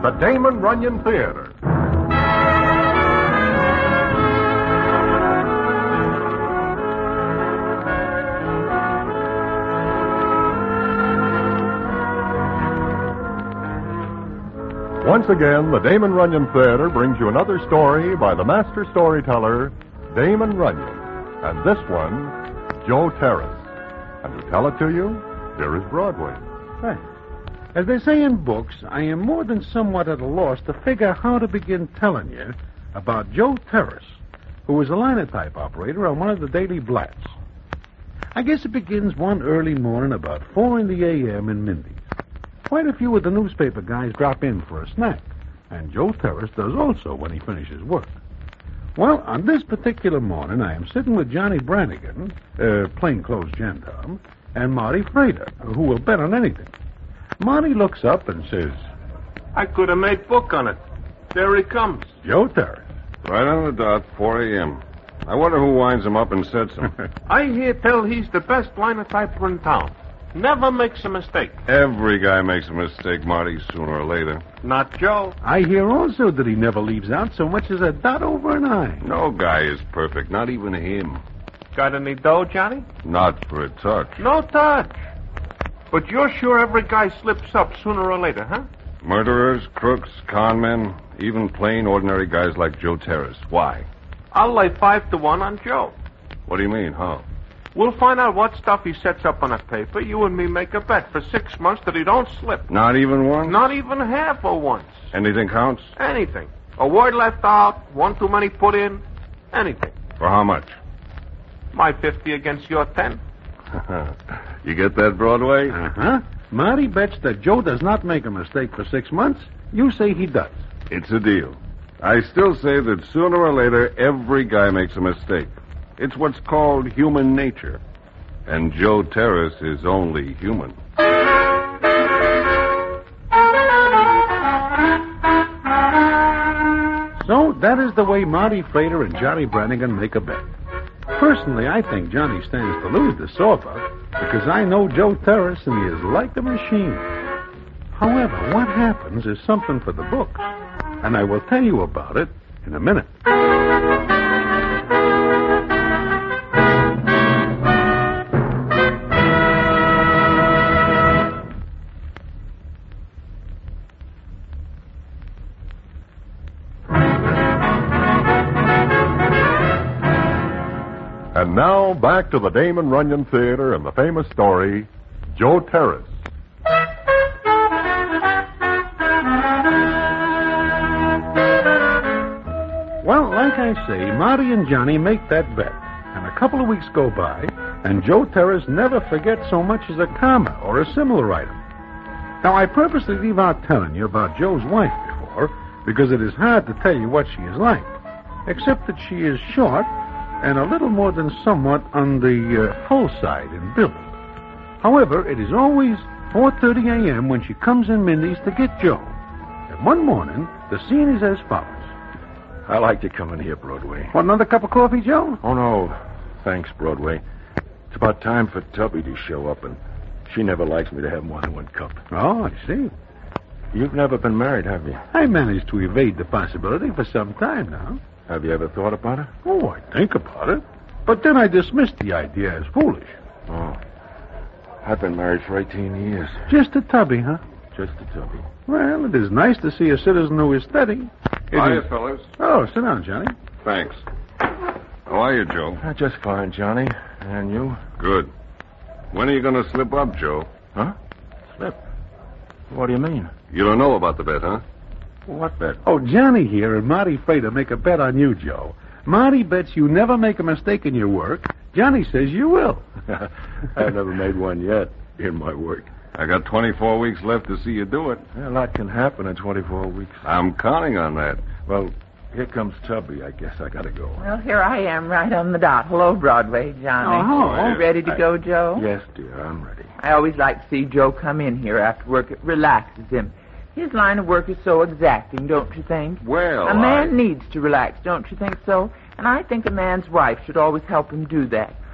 the Damon Runyon Theater. Once again, the Damon Runyon Theater brings you another story by the master storyteller, Damon Runyon. And this one, Joe Terrace. And to tell it to you, here is Broadway. Thanks. As they say in books, I am more than somewhat at a loss to figure how to begin telling you about Joe Terrace, who was a linotype operator on one of the daily blats. I guess it begins one early morning about 4 in the a.m. in Mindy's. Quite a few of the newspaper guys drop in for a snack, and Joe Terrace does also when he finishes work. Well, on this particular morning, I am sitting with Johnny Brannigan, plainclothes gendarme, and Marty Frater, who will bet on anything. Marty looks up and says, I could have made book on it. There he comes. Joe Terrace. Right on the dot, 4 a.m. I wonder who winds him up and sets him. I hear tell he's the best linotyper in town. Never makes a mistake. Every guy makes a mistake, Marty, sooner or later. Not Joe. I hear also that he never leaves out so much as a dot over an I. No guy is perfect, not even him. Got any dough, Johnny? Not for a touch. No touch. But you're sure every guy slips up sooner or later, huh? Murderers, crooks, con men, even plain, ordinary guys like Joe Terrace. Why? I'll lay 5-1 on Joe. What do you mean, how? We'll find out what stuff he sets up on a paper. You and me make a bet for 6 months that he don't slip. Not even one? Not even half of once. Anything counts? Anything. A word left out, one too many put in, anything. For how much? My 50 against your 10. You get that, Broadway? Uh-huh. Marty bets that Joe does not make a mistake for 6 months. You say he does. It's a deal. I still say that sooner or later, every guy makes a mistake. It's what's called human nature. And Joe Terrace is only human. So that is the way Marty Frater and Johnny Brannigan make a bet. Personally, I think Johnny stands to lose the sofa because I know Joe Terrace and he is like a machine. However, what happens is something for the books, and I will tell you about it in a minute. And now, back to the Damon Runyon Theater and the famous story, Joe Terrace. Well, like I say, Marty and Johnny make that bet, and a couple of weeks go by, and Joe Terrace never forgets so much as a comma or a similar item. Now, I purposely leave out telling you about Joe's wife before, because it is hard to tell you what she is like, except that she is short and a little more than somewhat on the full side in build. However, it is always 4:30 a.m. when she comes in Mindy's to get Joe. And one morning, the scene is as follows. I like to come in here, Broadway. Want another cup of coffee, Joe? Oh, no. Thanks, Broadway. It's about time for Tubby to show up, and she never likes me to have more than one cup. Oh, I see. You've never been married, have you? I managed to evade the possibility for some time now. Have you ever thought about it? Oh, I think about it. But then I dismissed the idea as foolish. Oh. I've been married for 18 years. Just a Tubby, huh? Just a Tubby. Well, it is nice to see a citizen who is steady. Hiya, fellas. Oh, sit down, Johnny. Thanks. How are you, Joe? Just fine, Johnny. And you? Good. When are you going to slip up, Joe? Huh? Slip? What do you mean? You don't know about the bet, huh? What bet? Oh, Johnny here and Marty Frater make a bet on you, Joe. Marty bets you never make a mistake in your work. Johnny says you will. I've never made one yet in my work. I got 24 weeks left to see you do it. A lot can happen in 24 weeks. I'm counting on that. Well, here comes Tubby. I guess I gotta go. Well, here I am right on the dot. Hello, Broadway, Johnny. Oh, You ready to go, Joe? Yes, dear, I'm ready. I always like to see Joe come in here after work. It relaxes him. His line of work is so exacting, don't you think? Well, A man needs to relax, don't you think so? And I think a man's wife should always help him do that.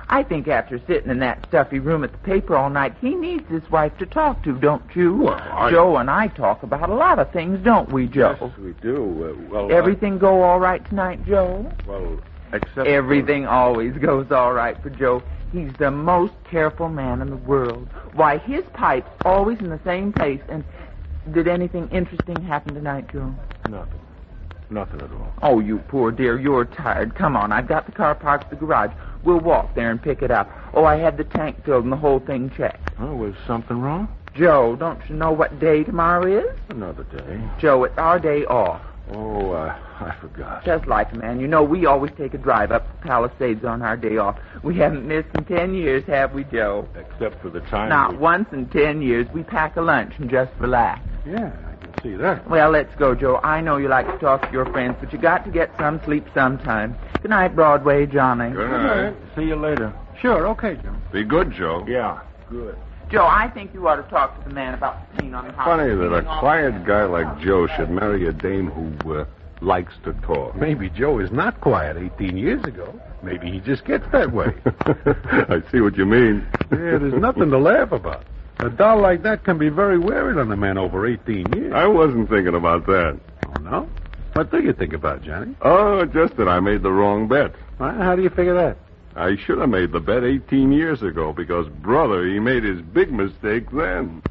I think after sitting in that stuffy room at the paper all night, he needs his wife to talk to, don't you? Well, Joe and I talk about a lot of things, don't we, Joe? Yes, we do. Everything go all right tonight, Joe? Except... Everything always goes all right for Joe. He's the most careful man in the world. Why, his pipe's always in the same place. And did anything interesting happen tonight, Joe? Nothing. Nothing at all. Oh, you poor dear, you're tired. Come on, I've got the car parked at the garage. We'll walk there and pick it up. Oh, I had the tank filled and the whole thing checked. Oh, was something wrong? Joe, don't you know what day tomorrow is? Another day. Joe, it's our day off. Oh, I forgot. Just like a man. You know, we always take a drive up to Palisades on our day off. We haven't missed in 10 years, have we, Joe? Except for the time... Not once in 10 years. We pack a lunch and just relax. Yeah, I can see that. Well, let's go, Joe. I know you like to talk to your friends, but you got to get some sleep sometime. Good night, Broadway, Johnny. Good night. See you later. Sure, okay, Jim. Be good, Joe. Yeah, good. Joe, I think you ought to talk to the man about the paint on the house. Funny that a quiet guy like Joe should marry a dame who likes to talk. Maybe Joe is not quiet 18 years ago. Maybe he just gets that way. I see what you mean. Yeah, there's nothing to laugh about. A doll like that can be very wearing on a man over 18 years. I wasn't thinking about that. Oh, no? What do you think about, Johnny? Oh, just that I made the wrong bet. Well, how do you figure that? I should have made the bet 18 years ago because, brother, he made his big mistake then.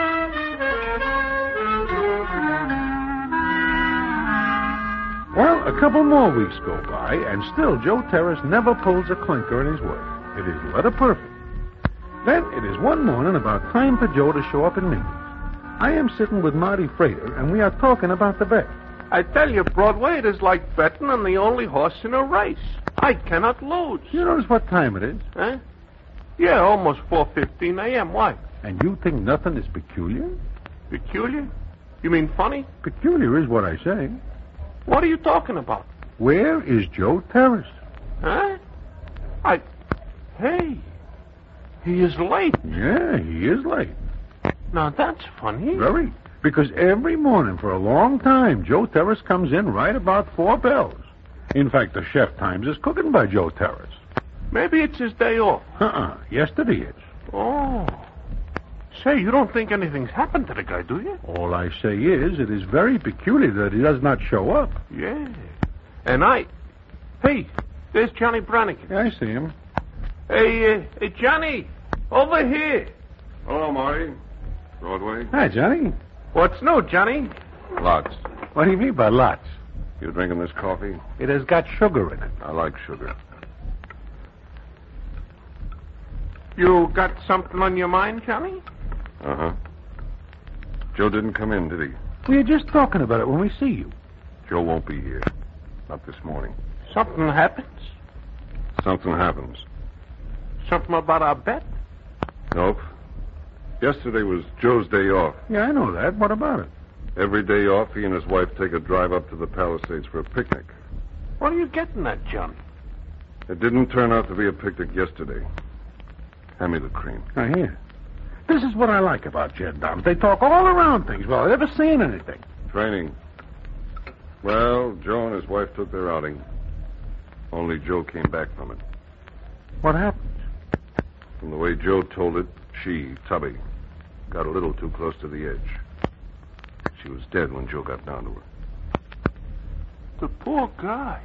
Well, a couple more weeks go by, and still Joe Terrace never pulls a clinker in his work. It is letter perfect. Then it is one morning about time for Joe to show up in meetings. I am sitting with Marty Frater, and we are talking about the bet. I tell you, Broadway, it is like betting on the only horse in a race. I cannot lose. You notice what time it is? Huh? Yeah, almost 4:15 a.m. Why? And you think nothing is peculiar? Peculiar? You mean funny? Peculiar is what I say. What are you talking about? Where is Joe Terrace? Huh? Hey, he is late. Yeah, he is late. Now, that's funny. Very. Because every morning for a long time, Joe Terrace comes in right about 4 bells. In fact, the chef times his cooking by Joe Terrace. Maybe it's his day off. Yesterday is. Oh. Say, you don't think anything's happened to the guy, do you? All I say is, it is very peculiar that he does not show up. Yeah. And Hey, there's Johnny Brannigan. Yeah, I see him. Hey, Johnny, over here. Hello, Marty. Broadway. Hi, Johnny. What's new, Johnny? Lots. What do you mean by lots? You drinking this coffee? It has got sugar in it. I like sugar. You got something on your mind, Johnny? Uh-huh. Joe didn't come in, did he? We were just talking about it when we see you. Joe won't be here. Not this morning. Something happens? Something happens. Something about our bet? Nope. Yesterday was Joe's day off. Yeah, I know that. What about it? Every day off, he and his wife take a drive up to the Palisades for a picnic. What are you getting at, Johnny? It didn't turn out to be a picnic yesterday. Hand me the cream. Now, here. This is what I like about gendarmes. They talk all around things without ever saying anything. Training. Well, Joe and his wife took their outing. Only Joe came back from it. What happened? From the way Joe told it, she, Tubby, got a little too close to the edge. She was dead when Joe got down to her. The poor guy.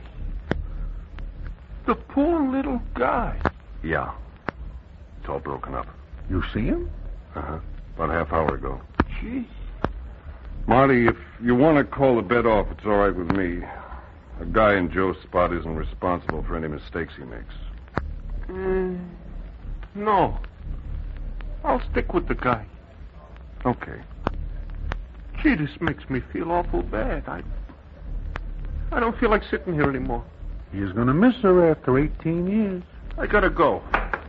The poor little guy. Yeah. It's all broken up. You see him? Uh-huh. About a half hour ago. Gee. Marty, if you want to call the bet off, it's all right with me. A guy in Joe's spot isn't responsible for any mistakes he makes. No. I'll stick with the guy. Okay. Gee, this makes me feel awful bad. I don't feel like sitting here anymore. He's going to miss her after 18 years. I gotta go.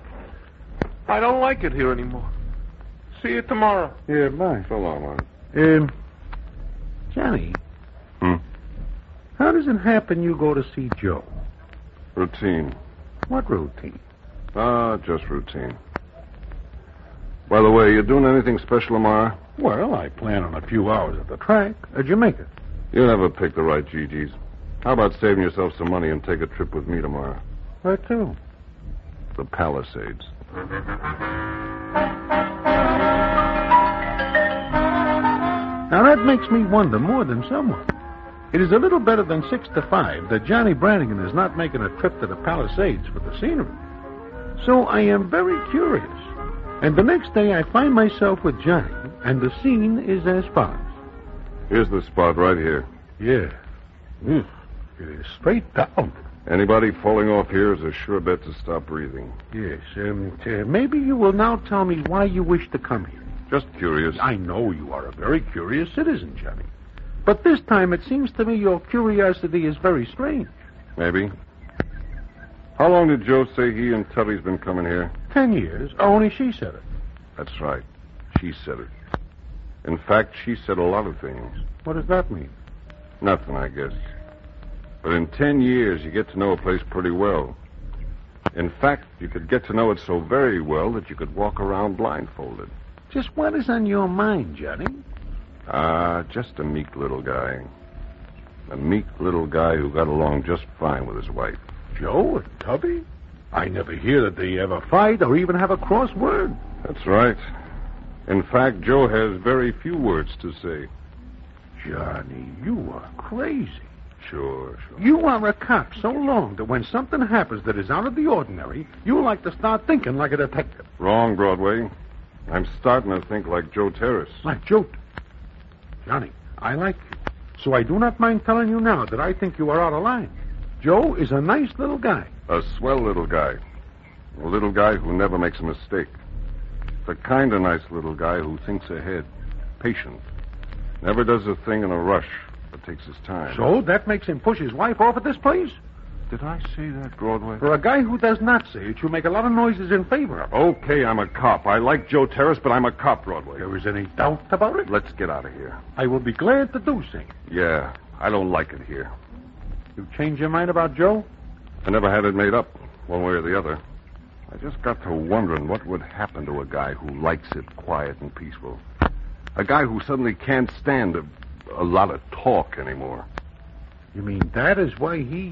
I don't like it here anymore. See you tomorrow. Yeah, bye. So long, Marty. Johnny. Hmm? How does it happen you go to see Joe? Routine. What routine? Just routine. By the way, you doing anything special tomorrow? Well, I plan on a few hours at the track. Jamaica. You never pick the right GGs. How about saving yourself some money and take a trip with me tomorrow? Where to? the Palisades. Now, that makes me wonder more than someone. It is a little better than 6 to 5 that Johnny Brannigan is not making a trip to the Palisades for the scenery. So I am very curious. And the next day I find myself with Johnny, and the scene is as follows. Here's the spot right here. Yeah. It is straight down. Anybody falling off here is a sure bet to stop breathing. Yes. Maybe you will now tell me why you wish to come here. Just curious. I know you are a very curious citizen, Johnny. But this time it seems to me your curiosity is very strange. Maybe. How long did Joe say he and Tubby's been coming here? 10 years. Only she said it. That's right. She said it. In fact, she said a lot of things. What does that mean? Nothing, I guess. But in 10 years, you get to know a place pretty well. In fact, you could get to know it so very well that you could walk around blindfolded. Just what is on your mind, Johnny? Just a meek little guy. A meek little guy who got along just fine with his wife. Joe and Tubby? I never hear that they ever fight or even have a cross word. That's right. In fact, Joe has very few words to say. Johnny, you are crazy. Sure. You are a cop so long that when something happens that is out of the ordinary, you like to start thinking like a detective. Wrong, Broadway. I'm starting to think like Joe Terrace. Like Joe. Johnny, I like you. So I do not mind telling you now that I think you are out of line. Joe is a nice little guy. A swell little guy. A little guy who never makes a mistake. The kind of nice little guy who thinks ahead. Patient. Never does a thing in a rush, but takes his time. So that makes him push his wife off at this place? Did I say that, Broadway? For a guy who does not say it, you make a lot of noises in favor of it. Okay, I'm a cop. I like Joe Terrace, but I'm a cop, Broadway. There is any doubt about it? Let's get out of here. I will be glad to do so. Yeah, I don't like it here. You change your mind about Joe? I never had it made up, one way or the other. I just got to wondering what would happen to a guy who likes it quiet and peaceful. A guy who suddenly can't stand a lot of talk anymore. You mean that is why he...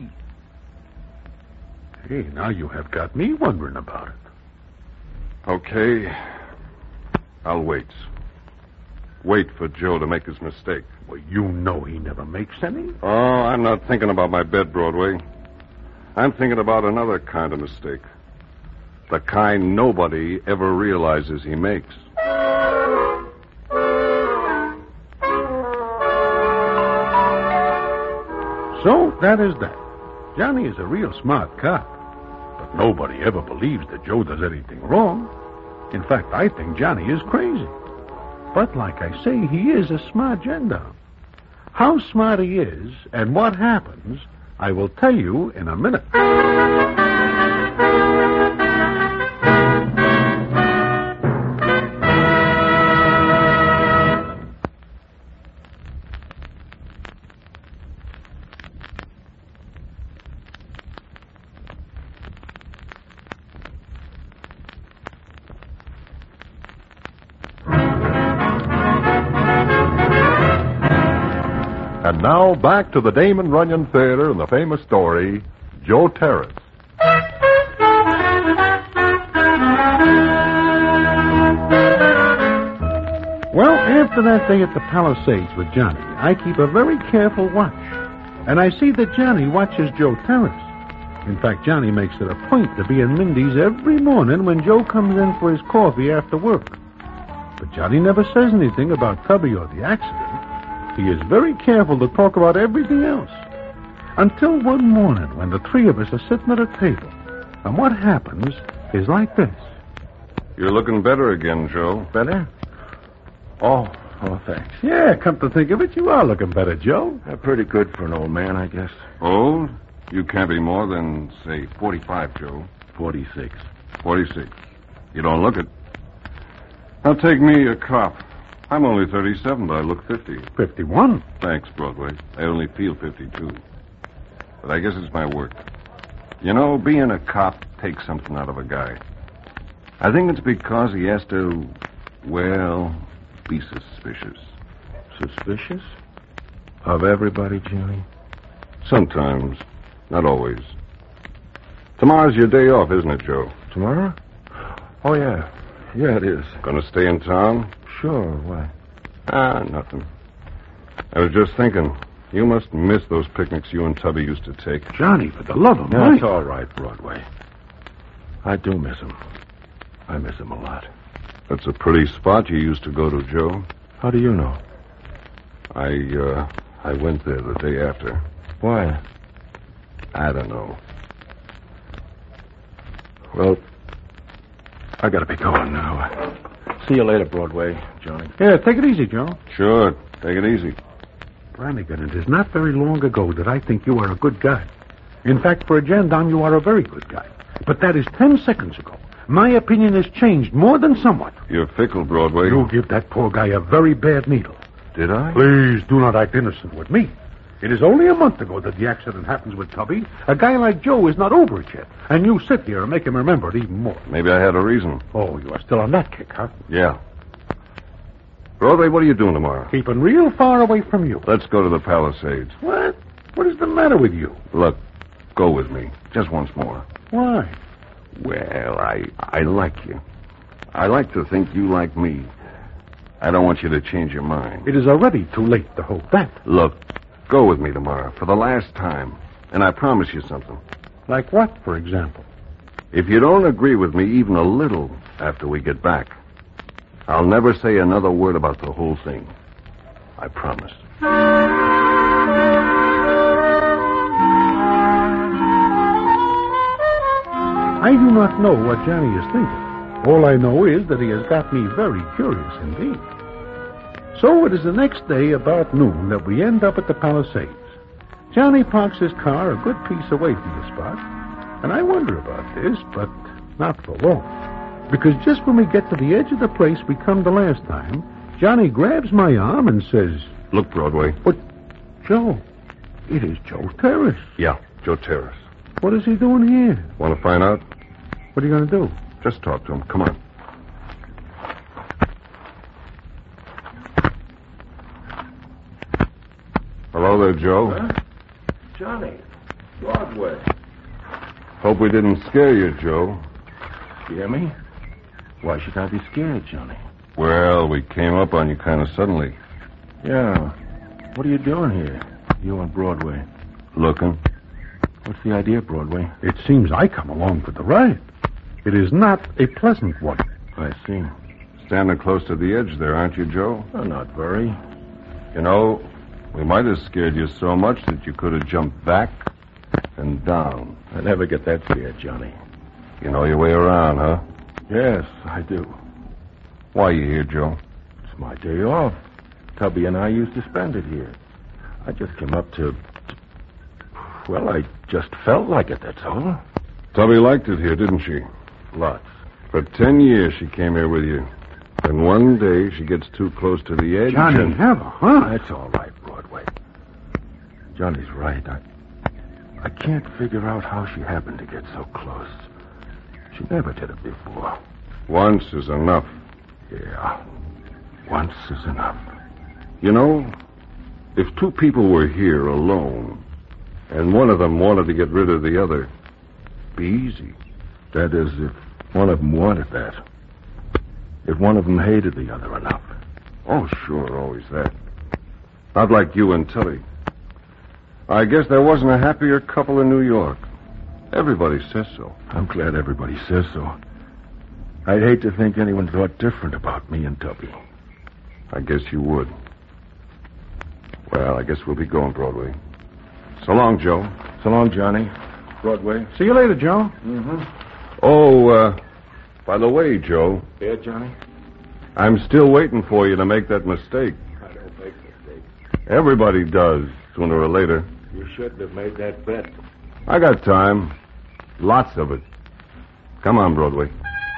Hey, now you have got me wondering about it. Okay. I'll wait. Wait for Joe to make his mistake. Well, you know he never makes any. Oh, I'm not thinking about my bet, Broadway. I'm thinking about another kind of mistake. The kind nobody ever realizes he makes. So, that is that. Johnny is a real smart cop. But nobody ever believes that Joe does anything wrong. In fact, I think Johnny is crazy. But like I say, he is a smart gendarme. How smart he is and what happens, I will tell you in a minute. And now, back to the Damon Runyon Theater and the famous story, Joe Terrace. Well, after that day at the Palisades with Johnny, I keep a very careful watch. And I see that Johnny watches Joe Terrace. In fact, Johnny makes it a point to be in Mindy's every morning when Joe comes in for his coffee after work. But Johnny never says anything about Tubby or the accident. He is very careful to talk about everything else. Until one morning when the three of us are sitting at a table. And what happens is like this. You're looking better again, Joe. Better? Oh, thanks. Yeah, come to think of it, you are looking better, Joe. Pretty good for an old man, I guess. Old? You can't be more than, say, 45, Joe. 46. 46. You don't look it. Now take me, a cop. I'm only 37, but I look 50. 51? Thanks, Broadway. I only feel 52. But I guess it's my work. You know, being a cop takes something out of a guy. I think it's because he has to, well, be suspicious. Suspicious? Of everybody, Johnny? Sometimes. Not always. Tomorrow's your day off, isn't it, Joe? Tomorrow? Oh, yeah. Yeah, it is. Gonna stay in town? Sure, why? Nothing. I was just thinking, you must miss those picnics you and Tubby used to take. Johnny, for the love of That's Mike. all right, Broadway. I do miss him. I miss him a lot. That's a pretty spot you used to go to, Joe. How do you know? I went there the day after. Why? I don't know. Well, I gotta be going now. See you later, Broadway, Johnny. Yeah, take it easy, Joe. Sure, take it easy. Brannigan, it is not very long ago that I think you are a good guy. In fact, for a gendarme, you are a very good guy. But that is 10 seconds ago. My opinion has changed more than somewhat. You're fickle, Broadway. You give that poor guy a very bad needle. Did I? Please do not act innocent with me. It is only a month ago that the accident happens with Tubby. A guy like Joe is not over it yet. And you sit here and make him remember it even more. Maybe I had a reason. Oh, you are still on that kick, huh? Yeah. Broadway, what are you doing tomorrow? Keeping real far away from you. Let's go to the Palisades. What? What is the matter with you? Look, go with me. Just once more. Why? Well, I like you. I like to think you like me. I don't want you to change your mind. It is already too late to hope that. Look, go with me tomorrow for the last time. And I promise you something. Like what, for example? If you don't agree with me even a little after we get back, I'll never say another word about the whole thing. I promise. I do not know what Johnny is thinking. All I know is that he has got me very curious indeed. So it is the next day about noon that we end up at the Palisades. Johnny parks his car a good piece away from the spot, and I wonder about this, but not for long. Because just when we get to the edge of the place we come the last time, Johnny grabs my arm and says, Look, Broadway. But, Joe, it is Joe Terrace. Yeah, Joe Terrace. What is he doing here? Want to find out? What are you going to do? Just talk to him. Come on. Hello there, Joe. Huh? Johnny, Broadway. Hope we didn't scare you, Joe. Scare me? Why should I be scared, Johnny? Well, we came up on you kind of suddenly. Yeah. What are you doing here? You on Broadway. Looking. What's the idea, Broadway? It seems I come along for the ride. It is not a pleasant one. I see. Standing close to the edge there, aren't you, Joe? Oh, not very. You know, we might have scared you so much that you could have jumped back and down. I never get that scared, Johnny. You know your way around, huh? Yes, I do. Why are you here, Joe? It's my day off. Tubby and I used to spend it here. I just came up to... Well, I just felt like it, that's all. Tubby liked it here, didn't she? Lots. For 10 years she came here with you. And one day she gets too close to the edge Johnny, and... have a huh? That's all right, Broadway. Johnny's right. I can't figure out how she happened to get so close. She never did it before. Once is enough. Yeah. Once is enough. You know, if two people were here alone, and one of them wanted to get rid of the other, it'd be easy. That is, if one of them wanted that. If one of them hated the other enough. Oh, sure, always that. Not like you and Tilly. I guess there wasn't a happier couple in New York. Everybody says so. I'm glad everybody says so. I'd hate to think anyone thought different about me and Tubby. I guess you would. Well, I guess we'll be going, Broadway. So long, Joe. So long, Johnny. Broadway. See you later, Joe. Mm-hmm. Oh, by the way, Joe. Yeah, Johnny? I'm still waiting for you to make that mistake. I don't make mistakes. Everybody does, sooner or later. You shouldn't have made that bet. I got time. Lots of it. Come on, Broadway.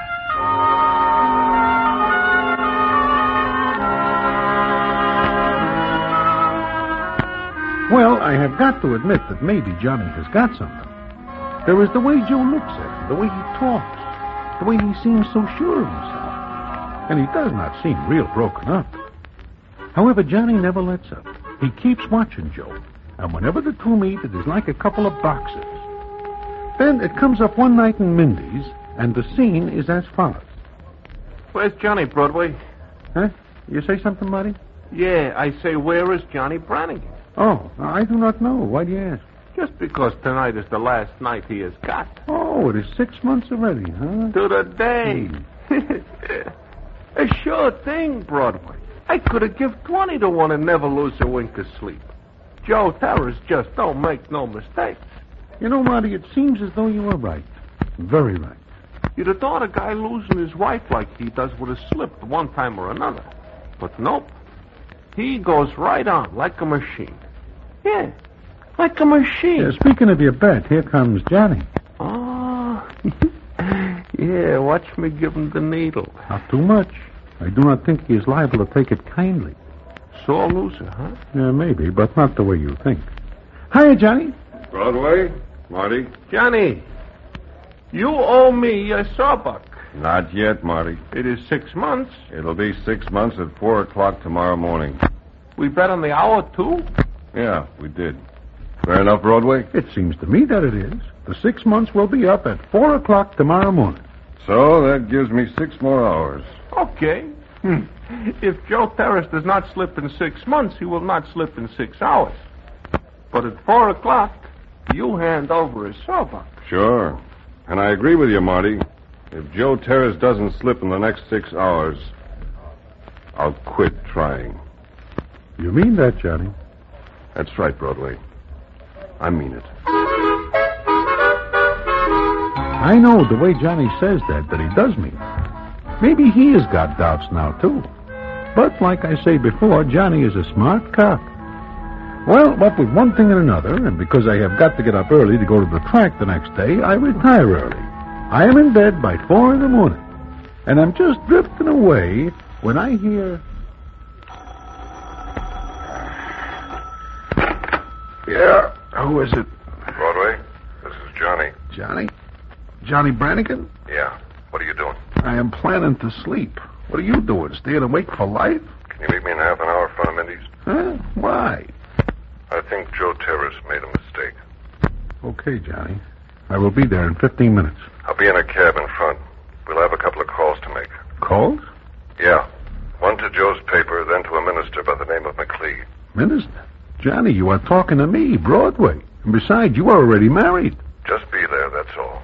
Well, I have got to admit that maybe Johnny has got something. There is the way Joe looks at him, the way he talks, the way he seems so sure of himself. And he does not seem real broken up. However, Johnny never lets up. He keeps watching Joe. And whenever the two meet, it is like a couple of boxers. Then it comes up one night in Mindy's, And the scene is as follows. Where's Johnny, Broadway? Huh? You say something, Marty? Yeah, I say, where is Johnny Brannigan? Oh, I do not know. Why do you ask? Just because tonight is the last night he has got. Oh, it is 6 months already, huh? To the day. A sure thing, Broadway. I could have give 20 to 1 and never lose a wink of sleep. Joe Terrace just don't make no mistakes. You know, Marty, it seems as though you were right. Very right. You'd have thought a guy losing his wife like he does would have slipped one time or another. But nope. He goes right on like a machine. Yeah, like a machine. Speaking of your bet, here comes Johnny. Oh, yeah, watch me give him the needle. Not too much. I do not think he is liable to take it kindly. Sore loser, huh? Yeah, maybe, but not the way you think. Hiya, Johnny. Broadway? Marty? Johnny, you owe me a sawbuck. Not yet, Marty. It is 6 months. It'll be 6 months at 4 o'clock tomorrow morning. We bet on the hour, too? Yeah, we did. Fair enough, Broadway? It seems to me that it is. The 6 months will be up at 4 o'clock tomorrow morning. So that gives me 6 more hours. Okay. If Joe Terrace does not slip in 6 months, he will not slip in 6 hours. But at 4 o'clock, you hand over his sawbuck. Sure. And I agree with you, Marty. If Joe Terrace doesn't slip in the next 6 hours, I'll quit trying. You mean that, Johnny? That's right, Broadway. I mean it. I know the way Johnny says that he does mean it. Maybe he has got doubts now, too. But like I say before, Johnny is a smart cop. Well, what with one thing and another, and because I have got to get up early to go to the track the next day, I retire early. I am in bed by 4 in the morning, and I'm just drifting away when I hear... Yeah, who is it? Broadway, this is Johnny. Johnny? Johnny Brannigan? Yeah. What are you doing? I am planning to sleep. What are you doing, staying awake for life? Can you meet me in half an hour in front of Mindy's? Huh? Why? I think Joe Terrace made a mistake. Okay, Johnny. I will be there in 15 minutes. I'll be in a cab in front. We'll have a couple of calls to make. Calls? Yeah. One to Joe's paper, then to a minister by the name of McLeod. Minister? Johnny, you are talking to me, Broadway. And besides, you are already married. Just be there, that's all.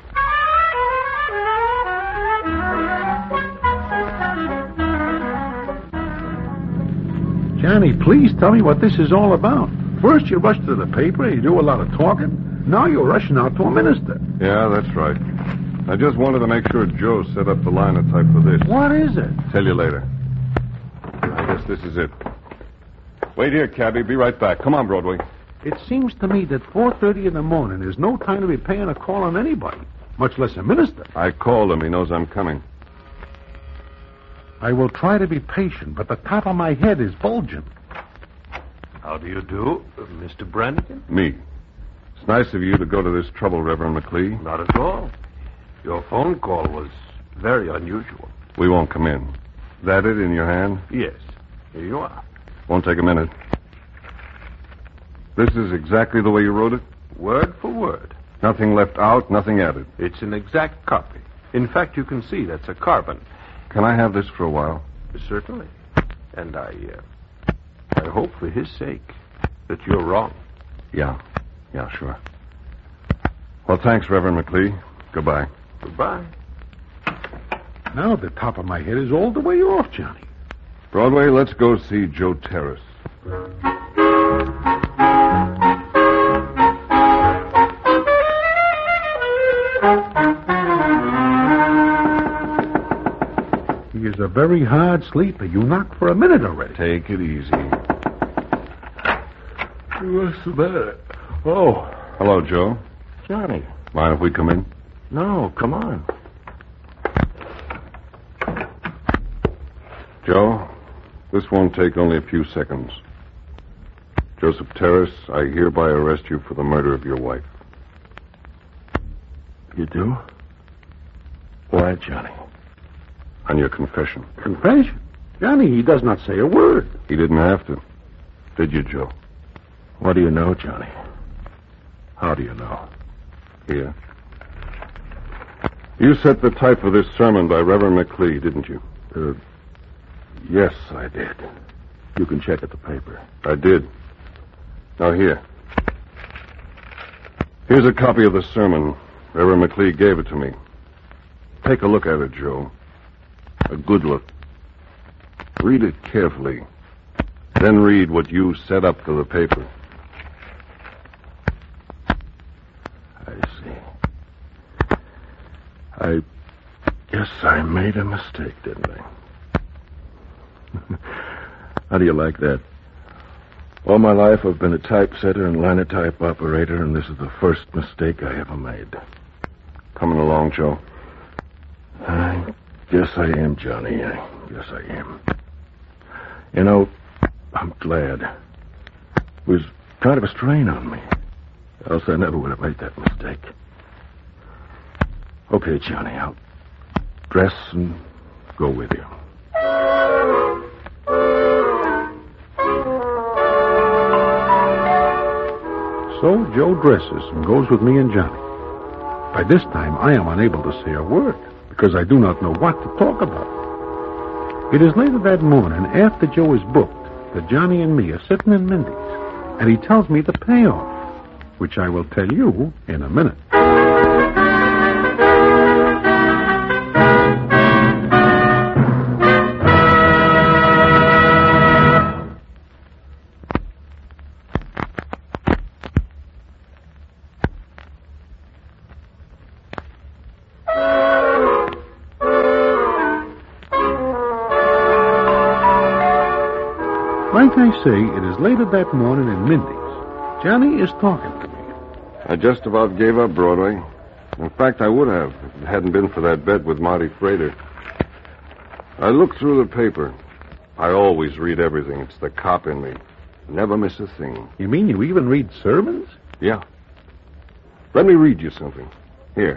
Johnny, please tell me what this is all about. First you rush to the paper, you do a lot of talking. Now you're rushing out to a minister. Yeah, that's right. I just wanted to make sure Joe set up the linotype for this. What is it? Tell you later. I guess this is it. Wait here, cabbie. Be right back. Come on, Broadway. It seems to me that 4:30 in the morning is no time to be paying a call on anybody, much less a minister. I called him. He knows I'm coming. I will try to be patient, but the top of my head is bulging. How do you do, Mr. Brannigan? Me. It's nice of you to go to this trouble, Reverend McLeod. Not at all. Your phone call was very unusual. We won't come in. That it in your hand? Yes. Here you are. Won't take a minute. This is exactly the way you wrote it? Word for word. Nothing left out, nothing added. It's an exact copy. In fact, you can see that's a carbon. Can I have this for a while? Certainly. And I hope for his sake that you're wrong. Yeah, sure. Well, thanks, Reverend McLeod. Goodbye. Goodbye. Now the top of my head is all the way off, Johnny. Broadway, let's go see Joe Terrace. He is a very hard sleeper. You knocked for a minute already. Take it easy. What's the matter? Oh, Hello, Joe. Johnny. Mind if we come in? No, come on. Joe, this won't take only a few seconds. Joseph Terrace, I hereby arrest you for the murder of your wife. You do? Why, Johnny? On your confession. Confession? Johnny, he does not say a word. He didn't have to. Did you, Joe? What do you know, Johnny? How do you know? Here. You set the type for this sermon by Reverend McLeod, didn't you? Yes, I did. You can check at the paper. I did. Now, here. Here's a copy of the sermon. Reverend McLeod gave it to me. Take a look at it, Joe. A good look. Read it carefully. Then read what you set up for the paper. I see. I guess I made a mistake, didn't I? How do you like that? All my life I've been a typesetter and linotype operator, and this is the first mistake I ever made. Coming along, Joe. I guess I am, Johnny. I guess I am. You know, I'm glad. It was kind of a strain on me. Else I never would have made that mistake. Okay, Johnny, I'll dress and go with you. So Joe dresses and goes with me and Johnny. By this time, I am unable to say a word because I do not know what to talk about. It is later that morning, after Joe is booked, that Johnny and me are sitting in Mindy's, and he tells me the payoff, which I will tell you in a minute. Like I say, it is later that morning in Mindy's. Johnny is talking to me. I just about gave up Broadway. In fact, I would have if it hadn't been for that bet with Marty Frater. I looked through the paper. I always read everything. It's the cop in me. Never miss a thing. You mean you even read sermons? Yeah. Let me read you something. Here.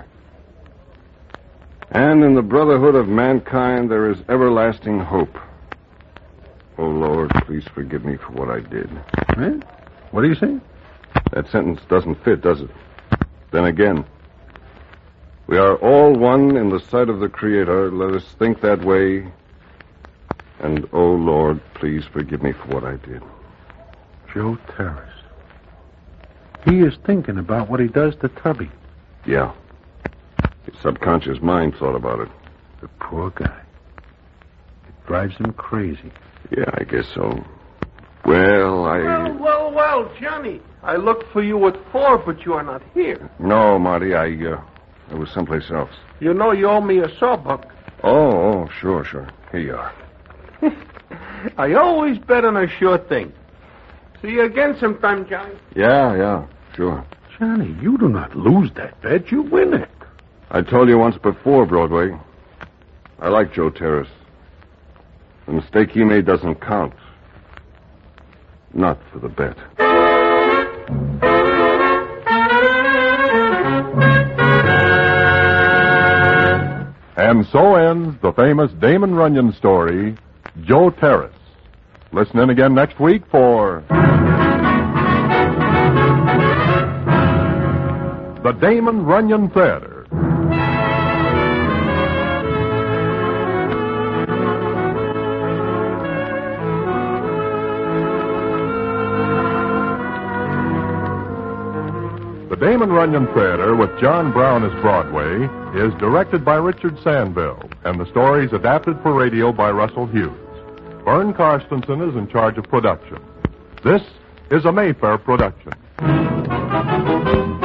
And in the brotherhood of mankind there is everlasting hope. Oh, Lord, please forgive me for what I did. Eh? What do you say? That sentence doesn't fit, does it? Then again, we are all one in the sight of the Creator. Let us think that way. And, oh, Lord, please forgive me for what I did. Joe Terrace. He is thinking about what he does to Tubby. Yeah. His subconscious mind thought about it. The poor guy. It drives him crazy. Yeah, I guess so. Well, Well, Johnny. I looked for you at 4, but you are not here. No, Marty, I was someplace else. You know you owe me a sawbuck. Oh, sure. Here you are. I always bet on a sure thing. See you again sometime, Johnny. Yeah, sure. Johnny, you do not lose that bet. You win it. I told you once before, Broadway. I like Joe Terrace. The mistake he made doesn't count. Not for the bet. And so ends the famous Damon Runyon story, Joe Terrace. Listen in again next week for The Damon Runyon Theater. The Damon Runyon Theater with John Brown as Broadway is directed by Richard Sandville, and the story is adapted for radio by Russell Hughes. Vern Karstensen is in charge of production. This is a Mayfair production.